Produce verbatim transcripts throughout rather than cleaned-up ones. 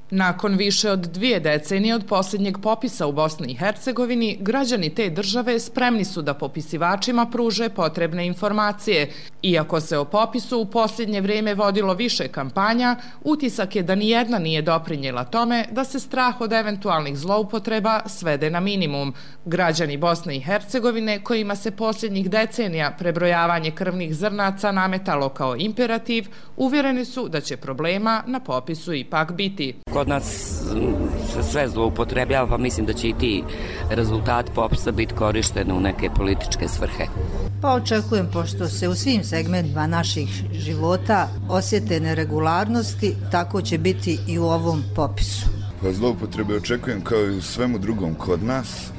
Nakon više od dvije decenije od posljednjeg popisa u Bosni i Hercegovini, građani te države spremni su da popisivačima pruže potrebne informacije. Iako se o popisu u posljednje vrijeme vodilo više kampanja, utisak je da nijedna nije doprinijela tome da se strah od eventualnih zloupotreba svede na minimum. Građani Bosne i Hercegovine, kojima se posljednjih decenija prebrojavanje krvnih zrnaca nametalo kao imperativ, uvjereni su da će problema na popisu ipak biti. Kod nas se sve zloupotrebljava, pa mislim da će i ti rezultati popisa biti korišteni u neke političke svrhe. Pa očekujem, pošto se u svim segmentima naših života osjete neregularnosti, tako će biti i u ovom popisu. Pa zloupotrebe očekujem kao i u svemu drugom kod nas,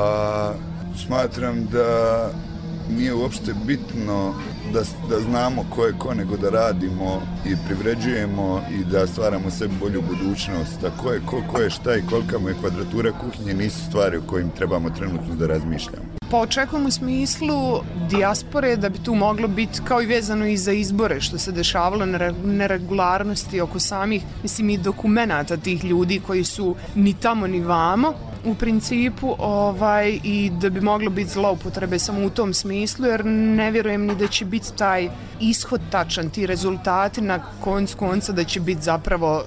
a smatram da nije uopšte bitno da, da znamo ko je ko, nego da radimo i privređujemo i da stvaramo sebi bolju budućnost. A ko je ko, ko je šta i kolika mu je kvadratura kuhinje nisu stvari o kojim trebamo trenutno da razmišljamo. Pa očekujem u smislu dijaspore da bi tu moglo biti kao i vezano i za izbore što se dešavalo, neregularnosti oko samih, mislim, i dokumenata tih ljudi koji su ni tamo ni vamo u principu, ovaj, i da bi moglo biti zloupotrebe samo u tom smislu, jer ne vjerujem ni da će biti taj ishod tačan, ti rezultati na koncu konca da će biti zapravo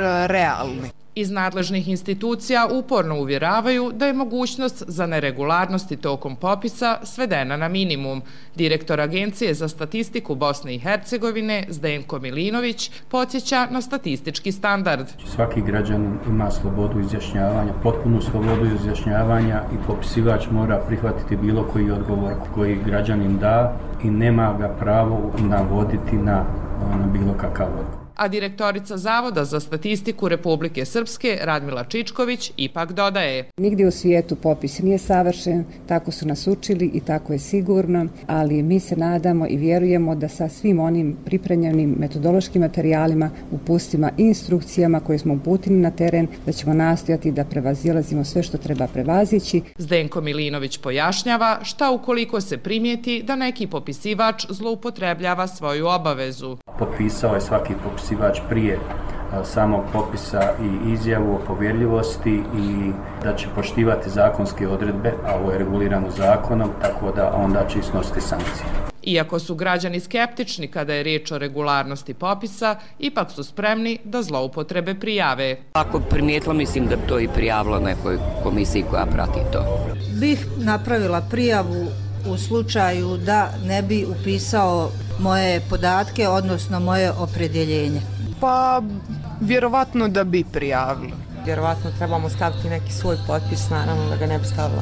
realni. Iz nadležnih institucija uporno uvjeravaju da je mogućnost za neregularnosti tokom popisa svedena na minimum. Direktor Agencije za statistiku Bosne i Hercegovine Zdenko Milinović podsjeća na statistički standard. Svaki građanin ima slobodu izjašnjavanja, potpunu slobodu izjašnjavanja i popisivač mora prihvatiti bilo koji odgovor koji građanin da i nema ga pravo navoditi na, na bilo kakav odgovor. A direktorica Zavoda za statistiku Republike Srpske Radmila Čičković ipak dodaje: Nigdje u svijetu popis nije savršen, tako su nas učili i tako je sigurno, ali mi se nadamo i vjerujemo da sa svim onim pripremljenim metodološkim materijalima, upustima i instrukcijama koje smo uputili na teren, da ćemo nastojati da prevazilazimo sve što treba prevazići. Zdenko Milinović pojašnjava šta ukoliko se primijeti da neki popisivač zloupotrebljava svoju obavezu. Potpisao je svaki popisivač prije samog popisa i izjavu o povjerljivosti i da će poštivati zakonske odredbe, a ovo je regulirano zakonom, tako da onda će snositi sankcije. Iako su građani skeptični kada je riječ o regularnosti popisa, ipak su spremni da zloupotrebe prijave. Ako primijetila, mislim da bi to i prijavilo nekoj komisiji koja prati to. Bih napravila prijavu u slučaju da ne bi upisao moje podatke, odnosno moje opredjeljenje. Pa vjerovatno da bi prijavila. Vjerovatno trebamo staviti neki svoj potpis, naravno da ga ne bi stavila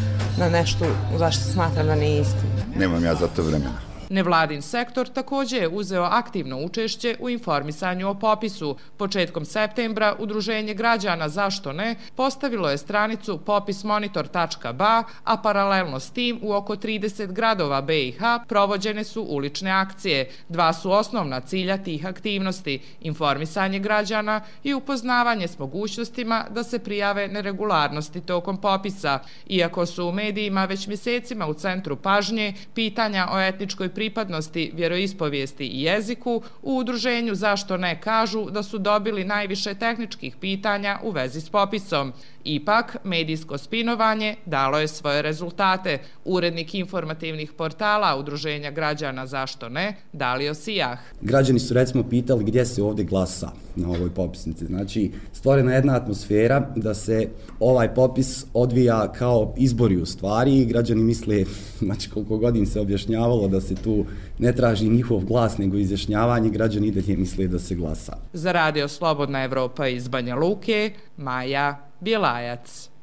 na nešto zašto smatram da nije istina. Nemam ja za to vremena. Nevladin sektor također je uzeo aktivno učešće u informisanju o popisu. Početkom septembra Udruženje građana Zašto ne postavilo je stranicu popismonitor tačka ba, a paralelno s tim u oko trideset gradova be i ha provođene su ulične akcije. Dva su osnovna cilja tih aktivnosti: informisanje građana i upoznavanje s mogućnostima da se prijave neregularnosti tokom popisa. Iako su u medijima već mjesecima u centru pažnje pitanja o etničkoj pripadnosti, vjeroispovijesti i jeziku, u Udruženju Zašto ne kažu da su dobili najviše tehničkih pitanja u vezi s popisom. Ipak, medijsko spinovanje dalo je svoje rezultate. Urednik informativnih portala Udruženja građana Zašto ne, Dalio Sijah. Građani su recimo pitali gdje se ovdje glasa na ovoj popisnici. Znači, stvorena je jedna atmosfera da se ovaj popis odvija kao izbori u stvari i građani misle, znači koliko godin se objašnjavalo da se tu ne traži njihov glas nego izjašnjavanje, građani i dalje misle da se glasa. Za Radio Slobodna Evropa iz Banja Luke, Maja Bjelajac.